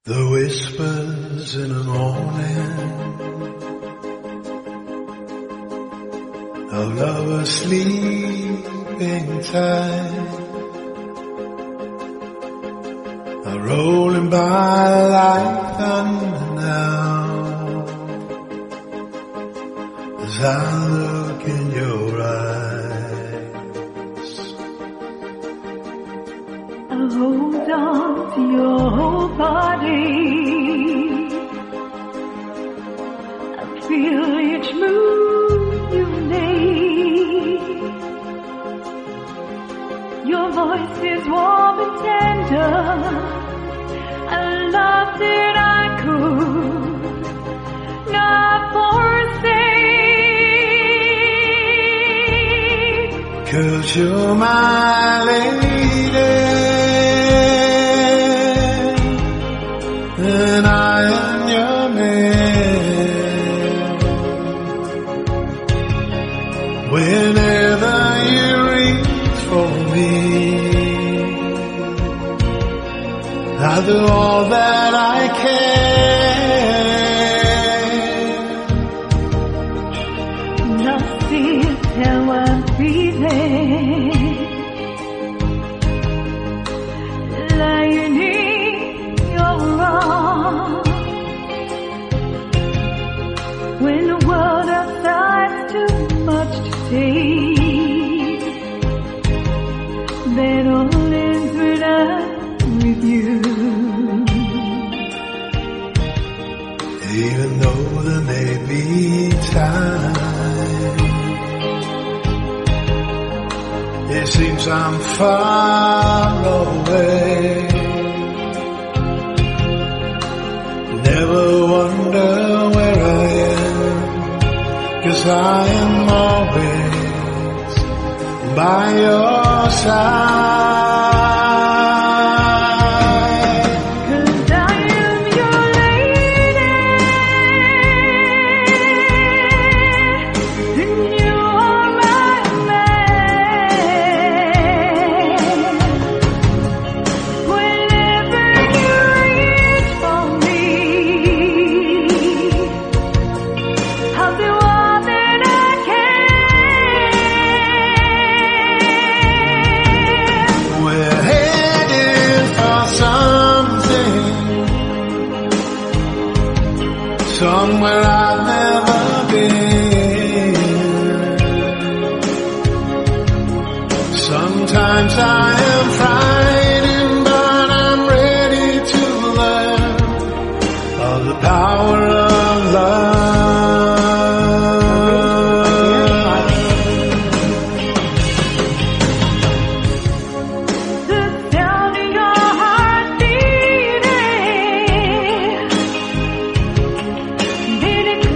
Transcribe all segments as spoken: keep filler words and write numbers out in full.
The whispers in the morning of lovers sleeping tight are rolling by like thunder now as I look in your eyes. I'll hold on to your whole body. I feel each move you make. Your voice is warm and tender. I love that I could not forsake. 'Cause you're my lady and I am your man. Whenever you reach for me, I do all that I can. Nothing till I'm breathing, lying in your arms. When the world outside's too much to take, then all ends when I'm with you. Even though there may be time, it seems I'm far away. Never wonder where I am, 'cause I am always by your side. Somewhere I've never been. Sometimes I am frightened, but I'm ready to learn of the power of love. The sound of your heart beating, did it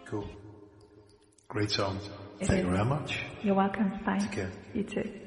Cool. Great song. It Thank is. you very much. You're welcome. Bye. Take care. You too.